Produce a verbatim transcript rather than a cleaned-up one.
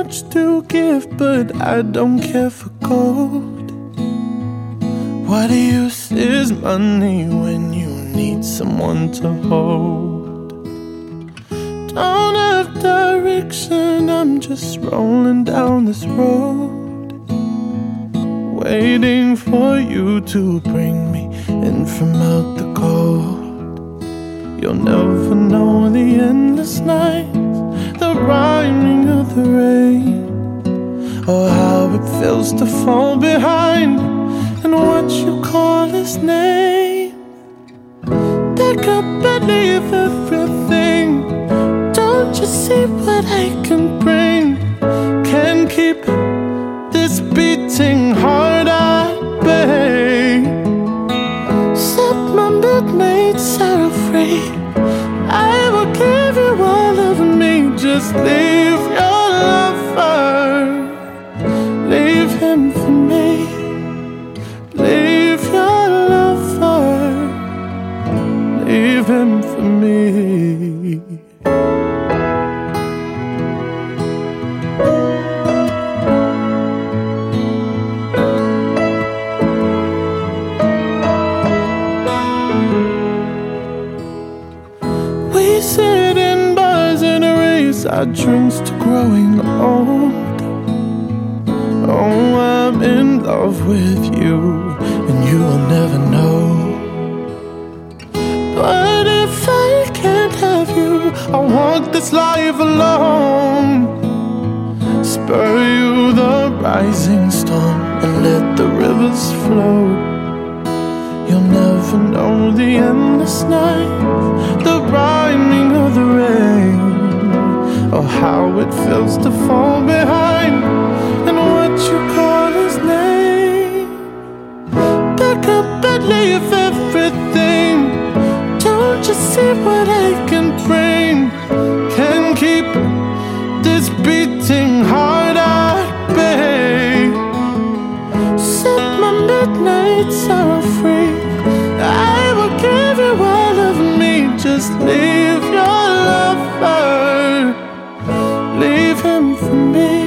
much to give, but I don't care for gold. What use is money when you need someone to hold? Don't have direction, I'm just rolling down this road, waiting for you to bring me in from out the cold. You'll never know the endless nights, the rhyming of the rain, or how it feels to fall behind and what you call his name. Pick up and leave everything. Don't you see what I can bring? Can't keep this beating heart at bay. Set my midnights are free. I will give you all of me. Just leave your lover, leave him for me. Leave your lover, leave him for me. We sit in bars and raise our drinks to growing old. Oh, I'm in love with you, and you will never know. But if I can't have you, I'll walk this life alone. Spur you the rising storm and let the rivers flow. You'll never know the endless night, the rhyming of the rain, or how it feels to fall behind and what you call his name. Pick up and leave everything. Don't you see what I can bring? Can keep this beating heart at bay. Set my midnights are free. I will give you all of me. Just leave your lover, leave him for me.